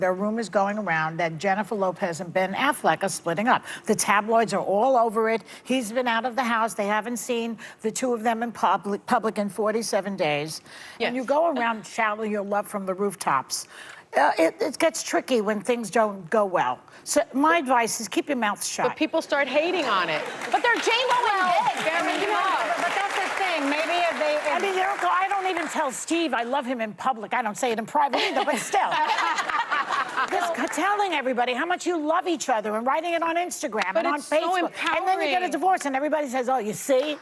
There are rumors going around that Jennifer Lopez and Ben Affleck are splitting up. The tabloids are all over it. He's been out of the house. They haven't seen the two of them in public in 47 days. Yes. And you go around shouting your love from the rooftops. It gets tricky when things don't go well. So my advice is keep your mouth shut. But people start hating on it. But they're J-Lo and Ben. But that's the thing. Maybe if they... I mean, I don't even tell Steve I love him in public. I don't say it in private either, but still. Just telling everybody how much you love each other and writing it on Instagram and on it's so Facebook. And then you get a empowering. divorce and everybody says, oh, you see?